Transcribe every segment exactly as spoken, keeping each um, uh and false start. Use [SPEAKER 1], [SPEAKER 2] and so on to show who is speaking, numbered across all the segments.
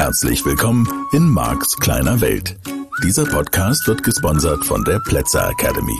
[SPEAKER 1] Herzlich willkommen in Marks kleiner Welt. Dieser Podcast wird gesponsert von der Plätzer Academy.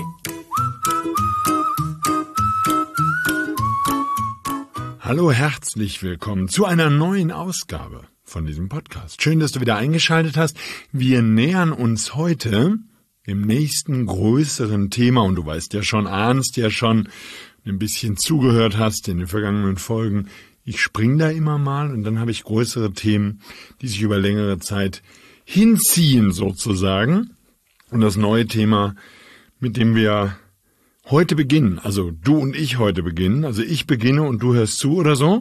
[SPEAKER 2] Hallo, herzlich willkommen zu einer neuen Ausgabe von diesem Podcast. Schön, dass du wieder eingeschaltet hast. Wir nähern uns heute dem nächsten größeren Thema und du weißt ja schon, ahnst ja schon, ein bisschen zugehört hast in den vergangenen Folgen. Ich springe da immer mal und dann habe ich größere Themen, die sich über längere Zeit hinziehen sozusagen. Und das neue Thema, mit dem wir heute beginnen, also du und ich heute beginnen, also ich beginne und du hörst zu oder so,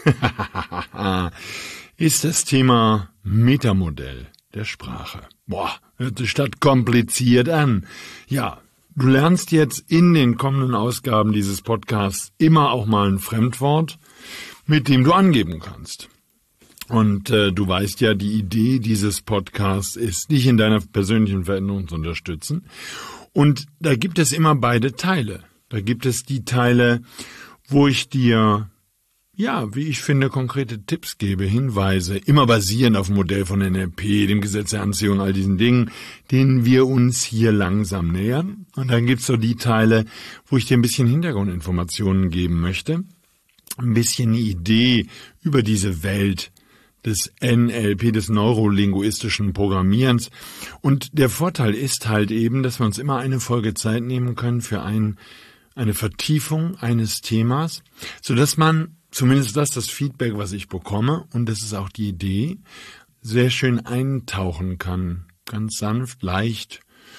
[SPEAKER 2] ist das Thema Metamodell der Sprache. Boah, hört sich das kompliziert an. Ja, du lernst jetzt in den kommenden Ausgaben dieses Podcasts immer auch mal ein Fremdwort, mit dem du angeben kannst. Und äh, du weißt ja, die Idee dieses Podcasts ist, dich in deiner persönlichen Veränderung zu unterstützen. Und da gibt es immer beide Teile. Da gibt es die Teile, wo ich dir, ja, wie ich finde, konkrete Tipps gebe, Hinweise, immer basierend auf dem Modell von N L P, dem Gesetz der Anziehung, all diesen Dingen, denen wir uns hier langsam nähern. Und dann gibt's so die Teile, wo ich dir ein bisschen Hintergrundinformationen geben möchte, ein bisschen eine Idee über diese Welt des N L P, des neurolinguistischen Programmierens. Und der Vorteil ist halt eben, dass wir uns immer eine Folge Zeit nehmen können für ein, eine Vertiefung eines Themas, sodass man, zumindest das das Feedback, was ich bekomme, und das ist auch die Idee, sehr schön eintauchen kann. Ganz sanft, leicht,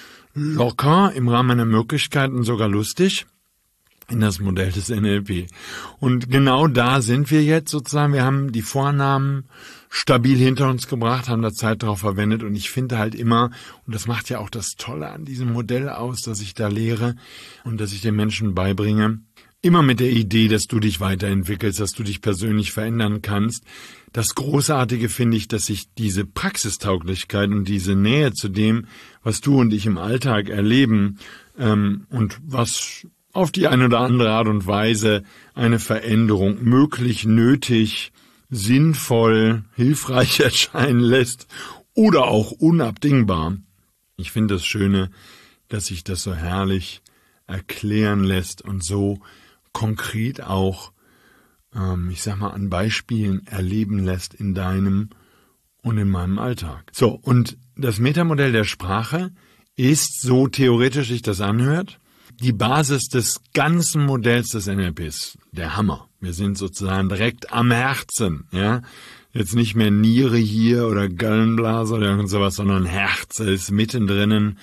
[SPEAKER 2] locker, im Rahmen meiner Möglichkeiten, sogar lustig, in das Modell des N L P. Und genau da sind wir jetzt sozusagen. Wir haben die Vornamen stabil hinter uns gebracht, haben da Zeit drauf verwendet und ich finde halt immer, und das macht ja auch das Tolle an diesem Modell aus, dass ich da lehre und dass ich den Menschen beibringe, immer mit der Idee, dass du dich weiterentwickelst, dass du dich persönlich verändern kannst. Das Großartige finde ich, dass sich diese Praxistauglichkeit und diese Nähe zu dem, was du und ich im Alltag erleben ähm, und was auf die eine oder andere Art und Weise eine Veränderung möglich, nötig, sinnvoll, hilfreich erscheinen lässt oder auch unabdingbar. Ich finde das Schöne, dass sich das so herrlich erklären lässt und so konkret auch, ähm, ich sag mal, an Beispielen erleben lässt in deinem und in meinem Alltag. So, und das Metamodell der Sprache ist, so theoretisch sich das anhört, die Basis des ganzen Modells des N L Ps, der Hammer. Wir sind sozusagen direkt am Herzen, ja. Jetzt nicht mehr Niere hier oder Gallenblase oder irgend sowas, sondern Herz ist mittendrin.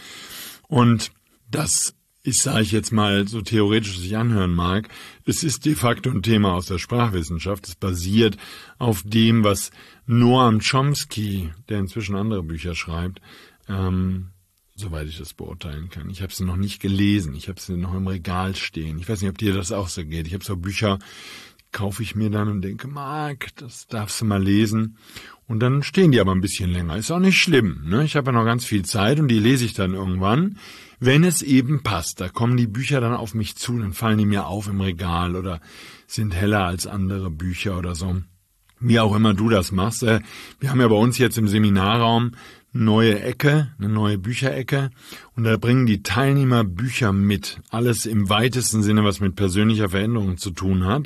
[SPEAKER 2] Und das ist, sage ich jetzt mal, so theoretisch sich anhören mag, es ist de facto ein Thema aus der Sprachwissenschaft. Es basiert auf dem, was Noam Chomsky, der inzwischen andere Bücher schreibt, ähm, soweit ich das beurteilen kann. Ich habe sie noch nicht gelesen. Ich habe sie noch im Regal stehen. Ich weiß nicht, ob dir das auch so geht. Ich habe so Bücher, kaufe ich mir dann und denke, Marc, das darfst du mal lesen. Und dann stehen die aber ein bisschen länger. Ist auch nicht schlimm, ne? Ich habe ja noch ganz viel Zeit und die lese ich dann irgendwann, wenn es eben passt. Da kommen die Bücher dann auf mich zu, dann fallen die mir auf im Regal oder sind heller als andere Bücher oder so. Wie auch immer du das machst. Wir haben ja bei uns jetzt im Seminarraum neue Ecke, eine neue Bücherecke und da bringen die Teilnehmer Bücher mit. Alles im weitesten Sinne, was mit persönlicher Veränderung zu tun hat.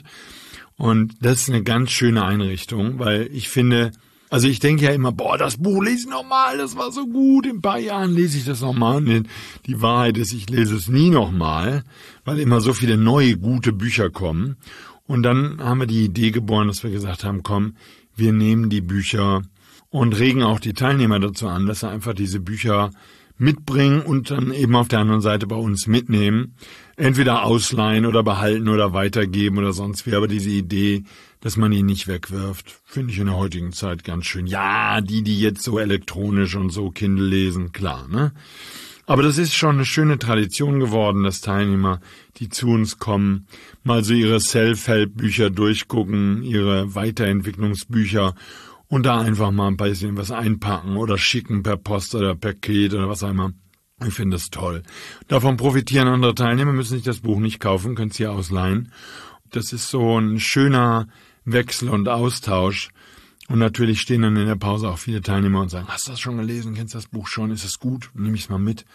[SPEAKER 2] Und das ist eine ganz schöne Einrichtung, weil ich finde, also ich denke ja immer, boah, das Buch lese ich nochmal, das war so gut, in ein paar Jahren lese ich das nochmal. Und die Wahrheit ist, ich lese es nie nochmal, weil immer so viele neue, gute Bücher kommen. Und dann haben wir die Idee geboren, dass wir gesagt haben, komm, wir nehmen die Bücher und regen auch die Teilnehmer dazu an, dass sie einfach diese Bücher mitbringen und dann eben auf der anderen Seite bei uns mitnehmen. Entweder ausleihen oder behalten oder weitergeben oder sonst wie. Aber diese Idee, dass man ihn nicht wegwirft, finde ich in der heutigen Zeit ganz schön. Ja, die, die jetzt so elektronisch und so Kindle lesen, klar, ne? Aber das ist schon eine schöne Tradition geworden, dass Teilnehmer, die zu uns kommen, mal so ihre Self-Help-Bücher durchgucken, ihre Weiterentwicklungsbücher und da einfach mal ein bisschen was einpacken oder schicken per Post oder per Paket oder was auch immer. Ich finde das toll. Davon profitieren andere Teilnehmer, müssen sich das Buch nicht kaufen, können es hier ausleihen. Das ist so ein schöner Wechsel und Austausch. Und natürlich stehen dann in der Pause auch viele Teilnehmer und sagen, hast du das schon gelesen, kennst du das Buch schon, ist es gut, nehme ich es mal mit.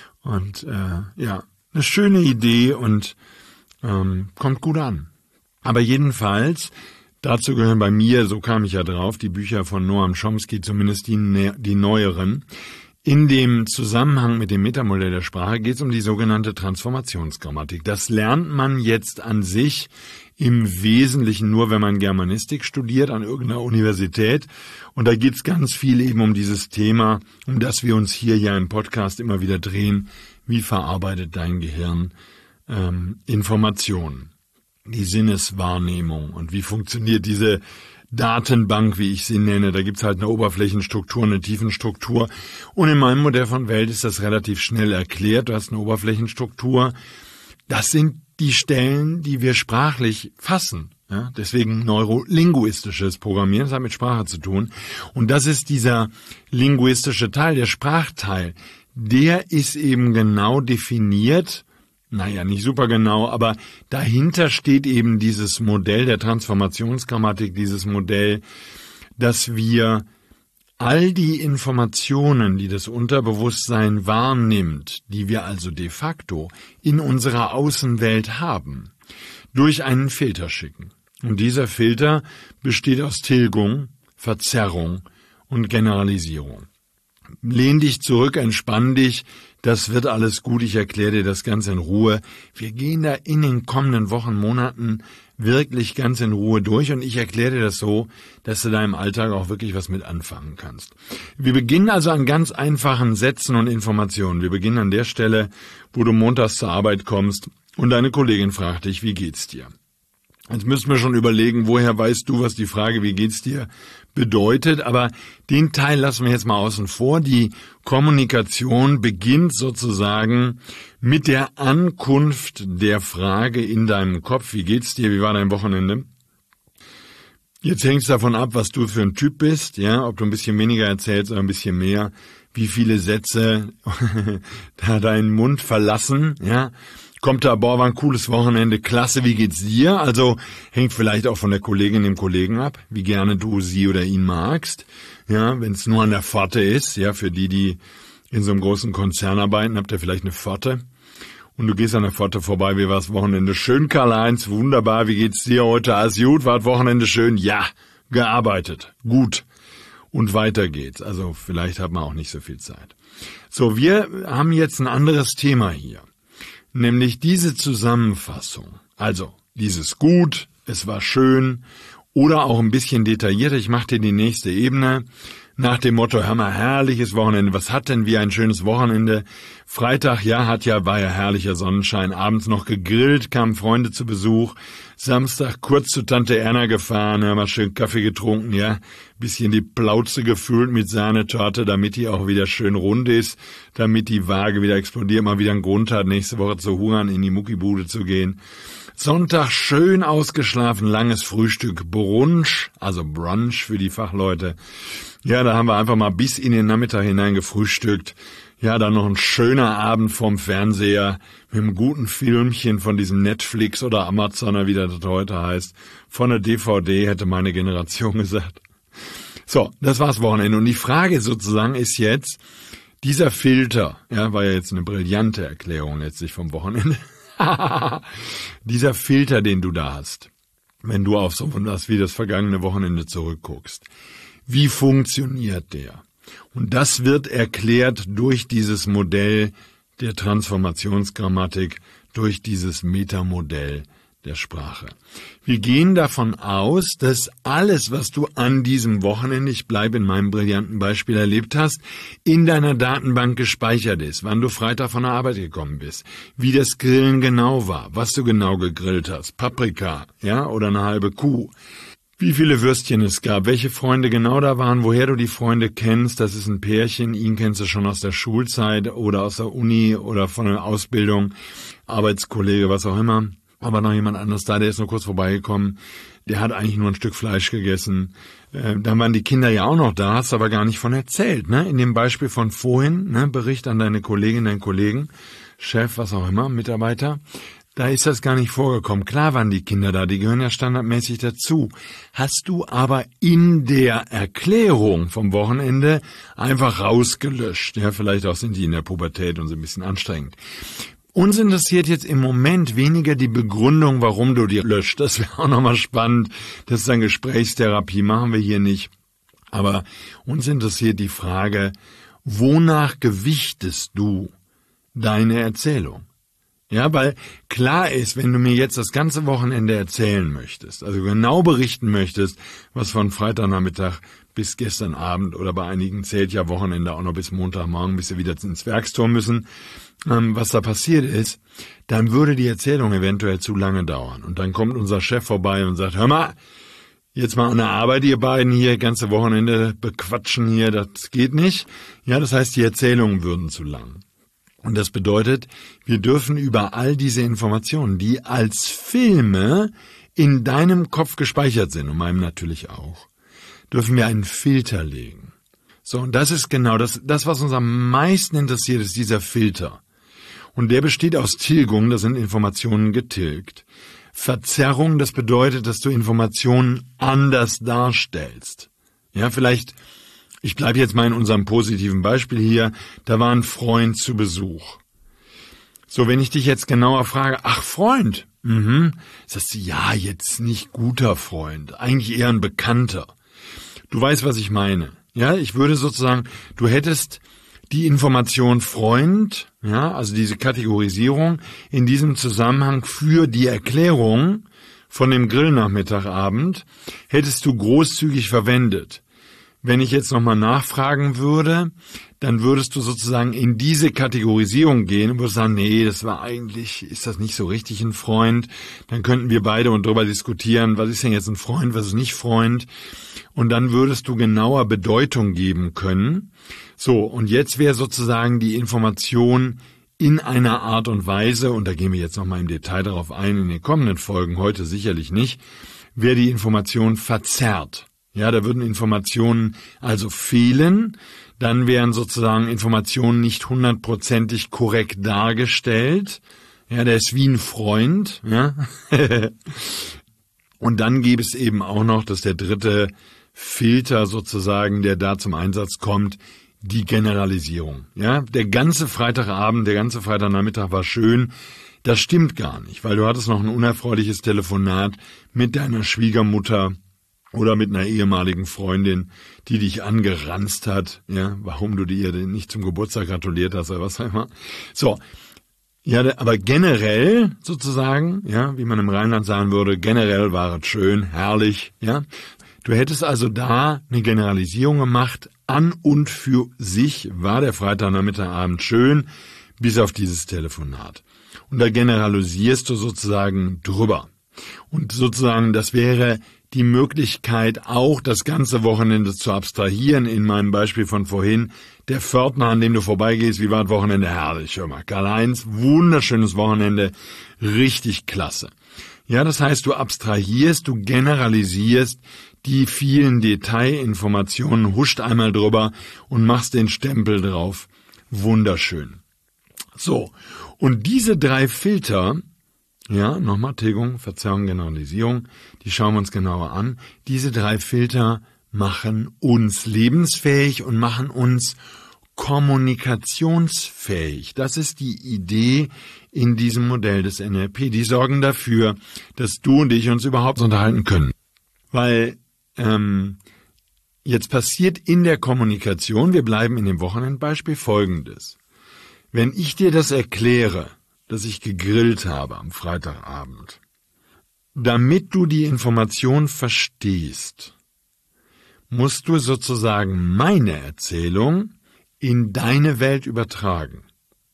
[SPEAKER 2] Und äh, ja, eine schöne Idee und ähm, kommt gut an. Aber jedenfalls, dazu gehören bei mir, so kam ich ja drauf, die Bücher von Noam Chomsky, zumindest die, die neueren. In dem Zusammenhang mit dem Metamodell der Sprache geht es um die sogenannte Transformationsgrammatik. Das lernt man jetzt an sich im Wesentlichen nur, wenn man Germanistik studiert an irgendeiner Universität. Und da geht es ganz viel eben um dieses Thema, um das wir uns hier ja im Podcast immer wieder drehen. Wie verarbeitet dein Gehirn ähm, Informationen, die Sinneswahrnehmung und wie funktioniert diese Datenbank, wie ich sie nenne. Da gibt's halt eine Oberflächenstruktur, eine Tiefenstruktur. Und in meinem Modell von Welt ist das relativ schnell erklärt. Du hast eine Oberflächenstruktur. Das sind die Stellen, die wir sprachlich fassen. Ja, deswegen neurolinguistisches Programmieren, das hat mit Sprache zu tun. Und das ist dieser linguistische Teil, der Sprachteil. Der ist eben genau definiert. Naja, nicht super genau, aber dahinter steht eben dieses Modell der Transformationsgrammatik, dieses Modell, dass wir all die Informationen, die das Unterbewusstsein wahrnimmt, die wir also de facto in unserer Außenwelt haben, durch einen Filter schicken. Und dieser Filter besteht aus Tilgung, Verzerrung und Generalisierung. Lehn dich zurück, entspann dich, das wird alles gut, ich erkläre dir das ganz in Ruhe. Wir gehen da in den kommenden Wochen, Monaten wirklich ganz in Ruhe durch und ich erkläre dir das so, dass du da im Alltag auch wirklich was mit anfangen kannst. Wir beginnen also an ganz einfachen Sätzen und Informationen. Wir beginnen an der Stelle, wo du montags zur Arbeit kommst und deine Kollegin fragt dich, wie geht's dir? Jetzt müssen wir schon überlegen, woher weißt du, was die Frage, wie geht's dir, bedeutet. Aber den Teil lassen wir jetzt mal außen vor. Die Kommunikation beginnt sozusagen mit der Ankunft der Frage in deinem Kopf. Wie geht's dir? Wie war dein Wochenende? Jetzt hängt es davon ab, was du für ein Typ bist, ja, ob du ein bisschen weniger erzählst oder ein bisschen mehr, wie viele Sätze da deinen Mund verlassen, ja. Kommt da, boah, war ein cooles Wochenende, klasse, wie geht's dir? Also hängt vielleicht auch von der Kollegin, dem Kollegen ab, wie gerne du sie oder ihn magst. Ja, wenn es nur an der Pforte ist, ja, für die, die in so einem großen Konzern arbeiten, habt ihr vielleicht eine Pforte. Und du gehst an der Pforte vorbei, wie war's Wochenende? Schön, Karl-Heinz, wunderbar, wie geht's dir heute? Alles gut, war das Wochenende schön? Ja, gearbeitet, gut. Und weiter geht's. Also vielleicht hat man auch nicht so viel Zeit. So, wir haben jetzt ein anderes Thema hier. Nämlich diese Zusammenfassung, also dieses gut, es war schön oder auch ein bisschen detaillierter, ich mache dir die nächste Ebene, nach dem Motto, hör mal, herrliches Wochenende, was hat denn wie ein schönes Wochenende? Freitag, ja, hat ja, war ja herrlicher Sonnenschein, abends noch gegrillt, kamen Freunde zu Besuch, Samstag kurz zu Tante Erna gefahren, haben wir schön Kaffee getrunken, ja, bisschen die Plauze gefüllt mit Sahnetorte, damit die auch wieder schön rund ist, damit die Waage wieder explodiert, mal wieder einen Grund hat, nächste Woche zu hungern, in die Muckibude zu gehen. Sonntag schön ausgeschlafen, langes Frühstück, Brunch, also Brunch für die Fachleute. Ja, da haben wir einfach mal bis in den Nachmittag hinein gefrühstückt. Ja, dann noch ein schöner Abend vorm Fernseher mit einem guten Filmchen von diesem Netflix oder Amazoner, wie das heute heißt. Von der D V D, hätte meine Generation gesagt. So, das war's Wochenende. Und die Frage sozusagen ist jetzt, dieser Filter, ja, war ja jetzt eine brillante Erklärung letztlich vom Wochenende. Dieser Filter, den du da hast, wenn du auf so was wie das vergangene Wochenende zurückguckst, wie funktioniert der? Und das wird erklärt durch dieses Modell der Transformationsgrammatik, durch dieses Metamodell der Sprache. Wir gehen davon aus, dass alles, was du an diesem Wochenende, ich bleibe in meinem brillanten Beispiel, erlebt hast, in deiner Datenbank gespeichert ist, wann du Freitag von der Arbeit gekommen bist, wie das Grillen genau war, was du genau gegrillt hast, Paprika, ja, oder eine halbe Kuh, wie viele Würstchen es gab, welche Freunde genau da waren, woher du die Freunde kennst, das ist ein Pärchen, ihn kennst du schon aus der Schulzeit oder aus der Uni oder von der Ausbildung, Arbeitskollege, was auch immer. Aber noch jemand anderes da, der ist nur kurz vorbeigekommen, der hat eigentlich nur ein Stück Fleisch gegessen. Äh, dann waren die Kinder ja auch noch da, hast aber gar nicht von erzählt, ne? In dem Beispiel von vorhin, ne? Bericht an deine Kollegin, deinen Kollegen, Chef, was auch immer, Mitarbeiter. da ist das gar nicht vorgekommen. Klar waren die Kinder da, die gehören ja standardmäßig dazu. Hast du aber in der Erklärung vom Wochenende einfach rausgelöscht. Ja, vielleicht auch sind die in der Pubertät und so ein bisschen anstrengend. Uns interessiert jetzt im Moment weniger die Begründung, warum du die löscht. Das wäre auch nochmal spannend. Das ist dann Gesprächstherapie, machen wir hier nicht. Aber uns interessiert die Frage, wonach gewichtest du deine Erzählung? Ja, weil klar ist, wenn du mir jetzt das ganze Wochenende erzählen möchtest, also genau berichten möchtest, was von Freitagnachmittag bis gestern Abend oder bei einigen zählt ja Wochenende auch noch bis Montagmorgen, bis sie wieder ins Werkstor müssen, ähm, was da passiert ist, dann würde die Erzählung eventuell zu lange dauern. Und dann kommt unser Chef vorbei und sagt, hör mal, jetzt mal an der Arbeit, ihr beiden hier, ganze Wochenende bequatschen hier, das geht nicht. Ja, das heißt, die Erzählungen würden zu lang. Und das bedeutet, wir dürfen über all diese Informationen, die als Filme in deinem Kopf gespeichert sind, und meinem natürlich auch, dürfen wir einen Filter legen. So, und das ist genau das, das, was uns am meisten interessiert, ist dieser Filter. Und der besteht aus Tilgung, das sind Informationen getilgt. Verzerrung, das bedeutet, dass du Informationen anders darstellst. Ja, vielleicht, ich bleibe jetzt mal in unserem positiven Beispiel hier, da war ein Freund zu Besuch. So, wenn ich dich jetzt genauer frage, ach Freund, mhm, sagst du, ja, jetzt nicht guter Freund, eigentlich eher ein Bekannter. Du weißt, was ich meine. Ja, ich würde sozusagen, du hättest die Information Freund, ja, also diese Kategorisierung in diesem Zusammenhang für die Erklärung von dem Grillnachmittagabend hättest du großzügig verwendet. Wenn ich jetzt nochmal nachfragen würde, dann würdest du sozusagen in diese Kategorisierung gehen und würdest sagen, nee, das war eigentlich, ist das nicht so richtig ein Freund? Dann könnten wir beide und darüber diskutieren, was ist denn jetzt ein Freund, was ist nicht Freund? Und dann würdest du genauer Bedeutung geben können. So, und jetzt wäre sozusagen die Information in einer Art und Weise, und da gehen wir jetzt nochmal im Detail darauf ein, in den kommenden Folgen, heute sicherlich nicht, wäre die Information verzerrt. Ja, da würden Informationen also fehlen, dann wären sozusagen Informationen nicht hundertprozentig korrekt dargestellt. Ja, der ist wie ein Freund, ja. Und dann gäbe es eben auch noch, dass der dritte Filter sozusagen, der da zum Einsatz kommt, die Generalisierung. Ja, der ganze Freitagabend, der ganze Freitagnachmittag war schön. Das stimmt gar nicht, weil du hattest noch ein unerfreuliches Telefonat mit deiner Schwiegermutter oder mit einer ehemaligen Freundin, die dich angeranzt hat, ja, warum du ihr nicht zum Geburtstag gratuliert hast oder was auch immer. So, ja, aber generell sozusagen, ja, wie man im Rheinland sagen würde, generell war es schön, herrlich, ja. Du hättest also da eine Generalisierung gemacht, an und für sich war der Freitagnachmittagabend schön, bis auf dieses Telefonat. Und da generalisierst du sozusagen drüber. Und sozusagen, das wäre die Möglichkeit, auch das ganze Wochenende zu abstrahieren. In meinem Beispiel von vorhin, der Pförtner, an dem du vorbeigehst, wie war das Wochenende? Herrlich, hör mal, Karl-Heinz, wunderschönes Wochenende, richtig klasse. Ja, das heißt, du abstrahierst, du generalisierst die vielen Detailinformationen, huscht einmal drüber und machst den Stempel drauf. Wunderschön. So, und diese drei Filter, ja, nochmal Tilgung, Verzerrung, Generalisierung, die schauen wir uns genauer an. Diese drei Filter machen uns lebensfähig und machen uns kommunikationsfähig. Das ist die Idee in diesem Modell des N L P. Die sorgen dafür, dass du und ich uns überhaupt unterhalten können. Weil ähm, jetzt passiert in der Kommunikation, wir bleiben in dem Wochenendbeispiel, Folgendes. Wenn ich dir das erkläre, dass ich gegrillt habe am Freitagabend, damit du die Information verstehst, musst du sozusagen meine Erzählung in deine Welt übertragen.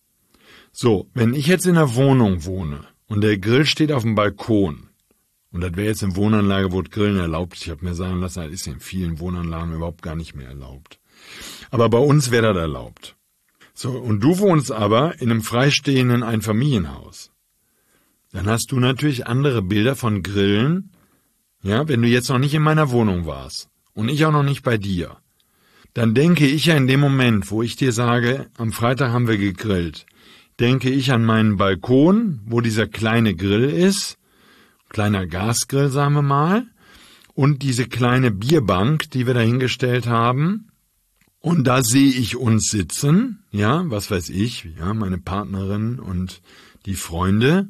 [SPEAKER 2] So, wenn ich jetzt in einer Wohnung wohne und der Grill steht auf dem Balkon, und das wäre jetzt in Wohnanlage, wo das Grillen erlaubt, ich habe mir sagen lassen, das ist in vielen Wohnanlagen überhaupt gar nicht mehr erlaubt. Aber bei uns wäre das erlaubt. So, und du wohnst aber in einem freistehenden Einfamilienhaus. Dann hast du natürlich andere Bilder von Grillen, ja, wenn du jetzt noch nicht in meiner Wohnung warst und ich auch noch nicht bei dir. Dann denke ich ja in dem Moment, wo ich dir sage, am Freitag haben wir gegrillt, denke ich an meinen Balkon, wo dieser kleine Grill ist, kleiner Gasgrill, sagen wir mal, und diese kleine Bierbank, die wir da hingestellt haben. Und da sehe ich uns sitzen, ja, was weiß ich, ja, meine Partnerin und die Freunde,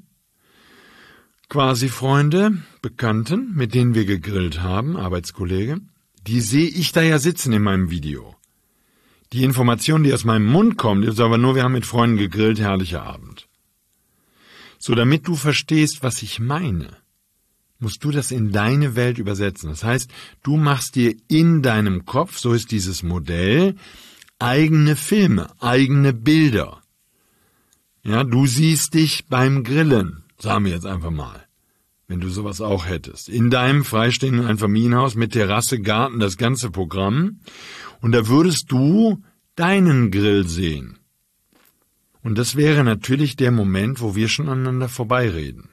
[SPEAKER 2] quasi Freunde, Bekannten, mit denen wir gegrillt haben, Arbeitskollege, die sehe ich da ja sitzen in meinem Video. Die Information, die aus meinem Mund kommt, ist aber nur, wir haben mit Freunden gegrillt, herrlicher Abend. So, damit du verstehst, was ich meine, musst du das in deine Welt übersetzen. Das heißt, du machst dir in deinem Kopf, so ist dieses Modell, eigene Filme, eigene Bilder. Ja, du siehst dich beim Grillen, sagen wir jetzt einfach mal, wenn du sowas auch hättest. In deinem freistehenden Einfamilienhaus mit Terrasse, Garten, das ganze Programm. Und da würdest du deinen Grill sehen. Und das wäre natürlich der Moment, wo wir schon aneinander vorbeireden.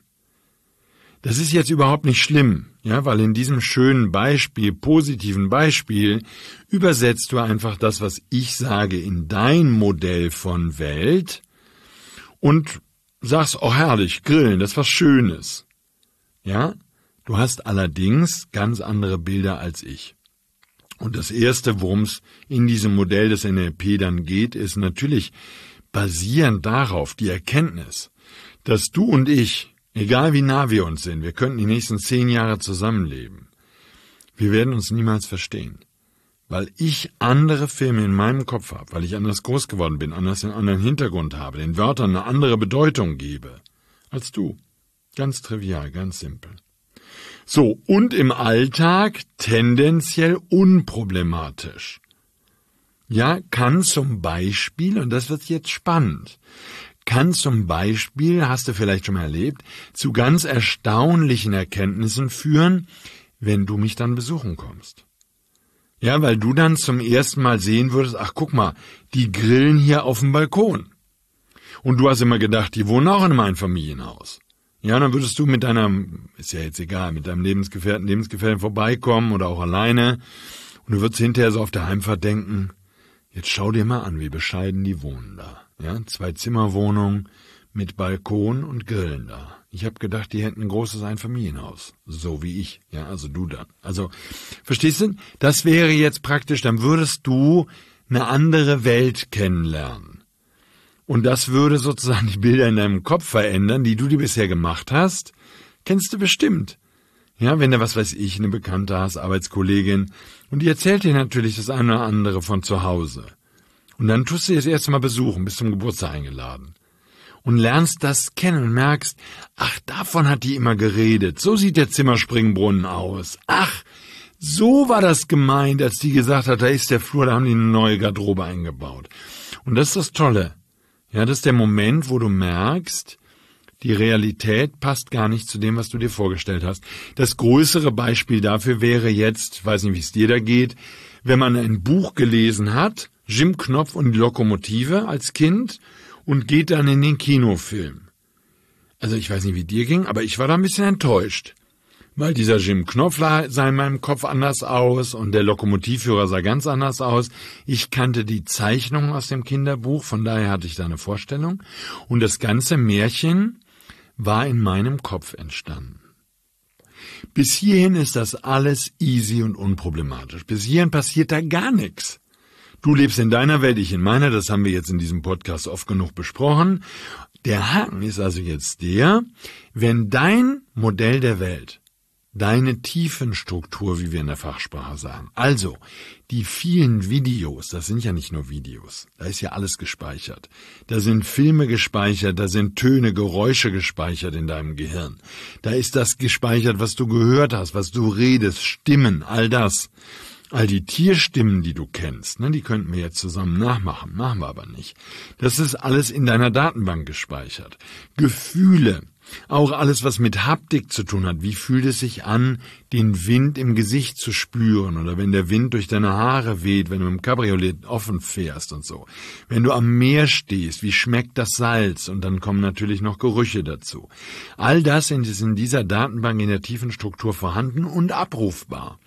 [SPEAKER 2] Das ist jetzt überhaupt nicht schlimm, ja, weil in diesem schönen Beispiel, positiven Beispiel, übersetzt du einfach das, was ich sage, in dein Modell von Welt und sagst, oh herrlich, Grillen, das ist was Schönes. Ja, du hast allerdings ganz andere Bilder als ich. Und das Erste, worum es in diesem Modell des N L P dann geht, ist natürlich basierend darauf die Erkenntnis, dass du und ich, egal wie nah wir uns sind, wir könnten die nächsten zehn Jahre zusammenleben, wir werden uns niemals verstehen. Weil ich andere Filme in meinem Kopf habe, weil ich anders groß geworden bin, anders einen anderen Hintergrund habe, den Wörtern eine andere Bedeutung gebe als du. Ganz trivial, ganz simpel. So, und im Alltag tendenziell unproblematisch. Ja, kann zum Beispiel, und das wird jetzt spannend, kann zum Beispiel, hast du vielleicht schon mal erlebt, zu ganz erstaunlichen Erkenntnissen führen, wenn du mich dann besuchen kommst. Ja, weil du dann zum ersten Mal sehen würdest, ach guck mal, die grillen hier auf dem Balkon. Und du hast immer gedacht, die wohnen auch in einem Einfamilienhaus. Ja, dann würdest du mit deinem, ist ja jetzt egal, mit deinem Lebensgefährten, Lebensgefährten vorbeikommen oder auch alleine. Und du würdest hinterher so auf der Heimfahrt denken, jetzt schau dir mal an, wie bescheiden die wohnen da. Ja, Zwei-Zimmer-Wohnung mit Balkon und Grillen da. Ich habe gedacht, die hätten ein großes Einfamilienhaus. So wie ich. Ja, also du dann. Also, verstehst du? Das wäre jetzt praktisch, dann würdest du eine andere Welt kennenlernen. Und das würde sozusagen die Bilder in deinem Kopf verändern, die du dir bisher gemacht hast. Kennst du bestimmt. Ja, wenn du, was weiß ich, eine Bekannte hast, Arbeitskollegin, und die erzählt dir natürlich das eine oder andere von zu Hause. Und dann tust du das erste Mal besuchen, bist zum Geburtstag eingeladen. Und lernst das kennen und merkst, ach, davon hat die immer geredet. So sieht der Zimmerspringbrunnen aus. Ach, so war das gemeint, als die gesagt hat, da ist der Flur, da haben die eine neue Garderobe eingebaut. Und das ist das Tolle. Ja, das ist der Moment, wo du merkst, die Realität passt gar nicht zu dem, was du dir vorgestellt hast. Das größere Beispiel dafür wäre jetzt, ich weiß nicht, wie es dir da geht, wenn man ein Buch gelesen hat, Jim Knopf und die Lokomotive als Kind, und geht dann in den Kinofilm. Also ich weiß nicht, wie dir ging, aber ich war da ein bisschen enttäuscht. Weil dieser Jim Knopf sah in meinem Kopf anders aus und der Lokomotivführer sah ganz anders aus. Ich kannte die Zeichnungen aus dem Kinderbuch, von daher hatte ich da eine Vorstellung. Und das ganze Märchen war in meinem Kopf entstanden. Bis hierhin ist das alles easy und unproblematisch. Bis hierhin passiert da gar nichts. Du lebst in deiner Welt, ich in meiner, das haben wir jetzt in diesem Podcast oft genug besprochen. Der Haken ist also jetzt der, wenn dein Modell der Welt, deine Tiefenstruktur, wie wir in der Fachsprache sagen, also die vielen Videos, das sind ja nicht nur Videos, da ist ja alles gespeichert. Da sind Filme gespeichert, da sind Töne, Geräusche gespeichert in deinem Gehirn. Da ist das gespeichert, was du gehört hast, was du redest, Stimmen, all das. All die Tierstimmen, die du kennst, ne, die könnten wir jetzt zusammen nachmachen, machen wir aber nicht. Das ist alles in deiner Datenbank gespeichert. Gefühle, auch alles, was mit Haptik zu tun hat. Wie fühlt es sich an, den Wind im Gesicht zu spüren oder wenn der Wind durch deine Haare weht, wenn du im Cabriolet offen fährst und so. Wenn du am Meer stehst, wie schmeckt das Salz? Und dann kommen natürlich noch Gerüche dazu. All das ist in dieser Datenbank in der tiefen Struktur vorhanden und abrufbar.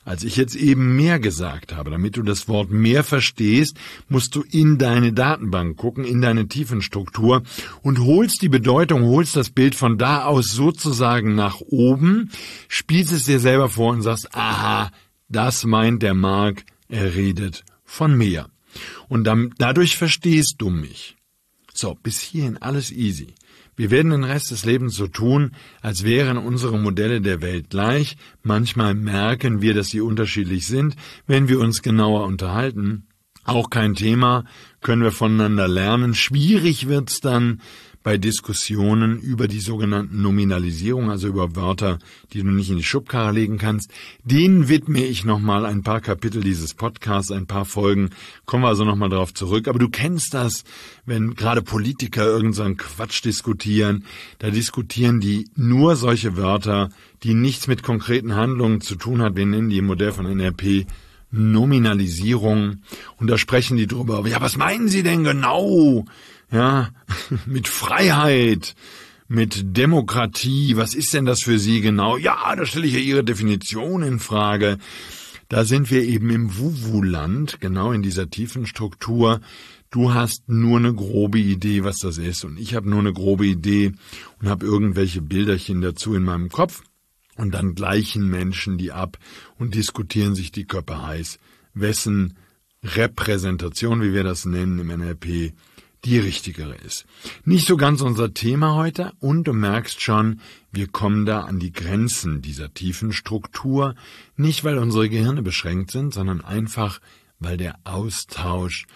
[SPEAKER 2] Als ich jetzt eben mehr gesagt habe, damit du das Wort mehr verstehst, musst du in deine Datenbank gucken, in deine Tiefenstruktur und holst die Bedeutung, holst das Bild von da aus sozusagen nach oben, spielst es dir selber vor und sagst, aha, das meint der Marc, er redet von mehr. Und dann, dadurch verstehst du mich. So, bis hierhin alles easy. Wir werden den Rest des Lebens so tun, als wären unsere Modelle der Welt gleich. Manchmal merken wir, dass sie unterschiedlich sind, wenn wir uns genauer unterhalten. Auch kein Thema, können wir voneinander lernen. Schwierig wird's dann bei Diskussionen über die sogenannten Nominalisierung, also über Wörter, die du nicht in die Schubkarre legen kannst. Denen widme ich nochmal ein paar Kapitel dieses Podcasts, ein paar Folgen. Kommen wir also nochmal drauf zurück. Aber du kennst das, wenn gerade Politiker irgendeinen Quatsch diskutieren. Da diskutieren die nur solche Wörter, die nichts mit konkreten Handlungen zu tun haben. Wir nennen die im Modell von N L P Nominalisierung. Und da sprechen die drüber. Ja, was meinen Sie denn genau? Ja, mit Freiheit, mit Demokratie, was ist denn das für Sie genau? Ja, da stelle ich ja Ihre Definition in Frage. Da sind wir eben im Wuwu-Land, genau in dieser tiefen Struktur. Du hast nur eine grobe Idee, was das ist, und ich habe nur eine grobe Idee und habe irgendwelche Bilderchen dazu in meinem Kopf. Und dann gleichen Menschen die ab und diskutieren sich die Köpfe heiß, wessen Repräsentation, wie wir das nennen im N L P, die richtigere ist. Nicht so ganz unser Thema heute, und du merkst schon, wir kommen da an die Grenzen dieser tiefen Struktur, nicht weil unsere Gehirne beschränkt sind, sondern einfach, weil der Austausch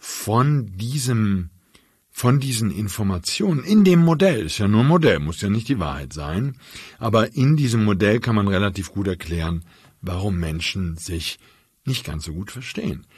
[SPEAKER 2] von diesem, von diesen Informationen in dem Modell, ist ja nur ein Modell, muss ja nicht die Wahrheit sein, aber in diesem Modell kann man relativ gut erklären, warum Menschen sich nicht ganz so gut verstehen.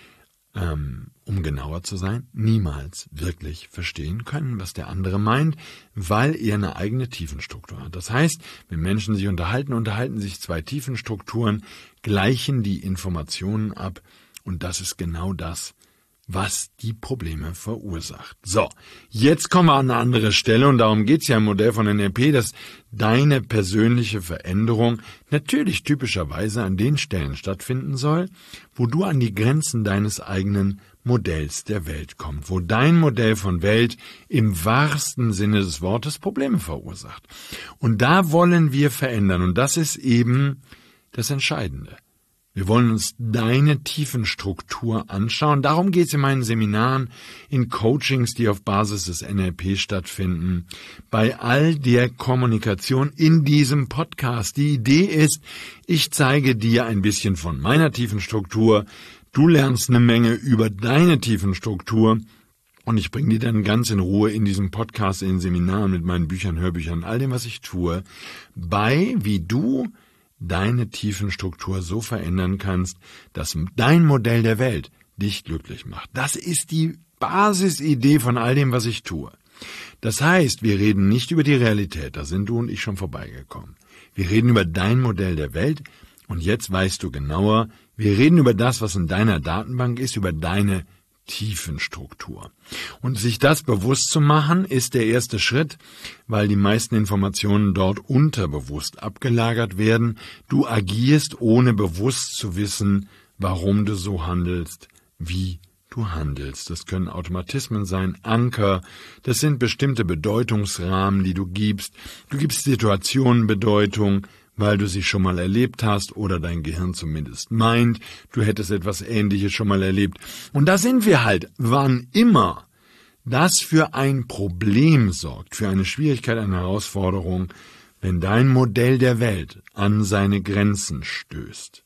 [SPEAKER 2] Um genauer zu sein, niemals wirklich verstehen können, was der andere meint, weil er eine eigene Tiefenstruktur hat. Das heißt, wenn Menschen sich unterhalten, unterhalten sich zwei Tiefenstrukturen, gleichen die Informationen ab, und das ist genau das, was die Probleme verursacht. So, jetzt kommen wir an eine andere Stelle, und darum geht's ja im Modell von N L P, dass deine persönliche Veränderung natürlich typischerweise an den Stellen stattfinden soll, wo du an die Grenzen deines eigenen Modells der Welt kommst, wo dein Modell von Welt im wahrsten Sinne des Wortes Probleme verursacht. Und da wollen wir verändern, und das ist eben das Entscheidende. Wir wollen uns deine Tiefenstruktur anschauen. Darum geht es in meinen Seminaren, in Coachings, die auf Basis des N L P stattfinden, bei all der Kommunikation in diesem Podcast. Die Idee ist, ich zeige dir ein bisschen von meiner Tiefenstruktur, du lernst eine Menge über deine Tiefenstruktur, und ich bringe dir dann ganz in Ruhe in diesem Podcast, in den Seminaren, mit meinen Büchern, Hörbüchern, all dem, was ich tue, bei, wie du deine Tiefenstruktur so verändern kannst, dass dein Modell der Welt dich glücklich macht. Das ist die Basisidee von all dem, was ich tue. Das heißt, wir reden nicht über die Realität, da sind du und ich schon vorbeigekommen. Wir reden über dein Modell der Welt, und jetzt weißt du genauer, wir reden über das, was in deiner Datenbank ist, über deine Tiefenstruktur. Und sich das bewusst zu machen, ist der erste Schritt, weil die meisten Informationen dort unterbewusst abgelagert werden. Du agierst, ohne bewusst zu wissen, warum du so handelst, wie du handelst. Das können Automatismen sein, Anker, das sind bestimmte Bedeutungsrahmen, die du gibst. Du gibst Situationen Bedeutung, weil du sie schon mal erlebt hast oder dein Gehirn zumindest meint, du hättest etwas Ähnliches schon mal erlebt. Und da sind wir halt, wann immer das für ein Problem sorgt, für eine Schwierigkeit, eine Herausforderung, wenn dein Modell der Welt an seine Grenzen stößt,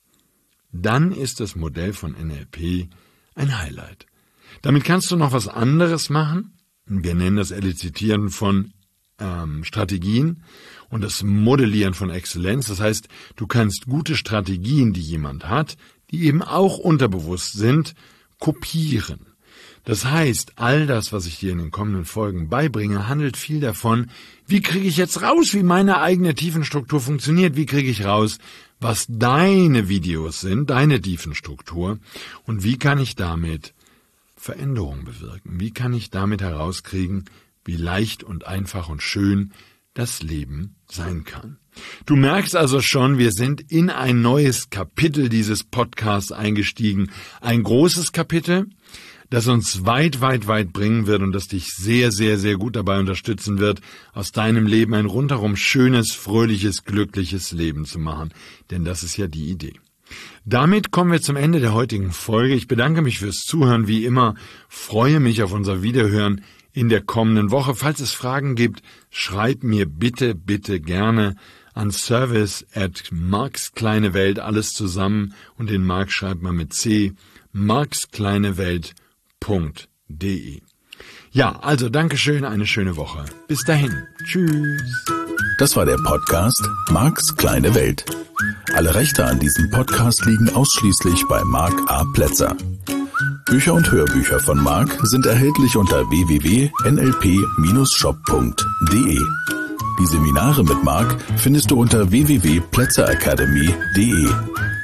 [SPEAKER 2] dann ist das Modell von N L P ein Highlight. Damit kannst du noch was anderes machen. Wir nennen das Elizitieren von ähm, Strategien und das Modellieren von Exzellenz. Das heißt, du kannst gute Strategien, die jemand hat, die eben auch unterbewusst sind, kopieren. Das heißt, all das, was ich dir in den kommenden Folgen beibringe, handelt viel davon, wie kriege ich jetzt raus, wie meine eigene Tiefenstruktur funktioniert, wie kriege ich raus, was deine Videos sind, deine Tiefenstruktur, und wie kann ich damit Veränderungen bewirken, wie kann ich damit herauskriegen, wie leicht und einfach und schön das Leben sein kann. Du merkst also schon, wir sind in ein neues Kapitel dieses Podcasts eingestiegen. Ein großes Kapitel, das uns weit, weit, weit bringen wird und das dich sehr, sehr, sehr gut dabei unterstützen wird, aus deinem Leben ein rundherum schönes, fröhliches, glückliches Leben zu machen. Denn das ist ja die Idee. Damit kommen wir zum Ende der heutigen Folge. Ich bedanke mich fürs Zuhören, wie immer, freue mich auf unser Wiederhören in der kommenden Woche. Falls es Fragen gibt, schreib mir bitte, bitte gerne an service at Marks kleine Welt, alles zusammen, und den Mark schreibt man mit C, markskleinewelt punkt de. Ja, also Dankeschön, eine schöne Woche. Bis dahin. Tschüss.
[SPEAKER 1] Das war der Podcast Marks kleine Welt. Alle Rechte an diesem Podcast liegen ausschließlich bei Mark A. Plätzer. Bücher und Hörbücher von Mark sind erhältlich unter w w w punkt n l p dash shop punkt de. Die Seminare mit Mark findest du unter w w w punkt plätzer academy punkt de.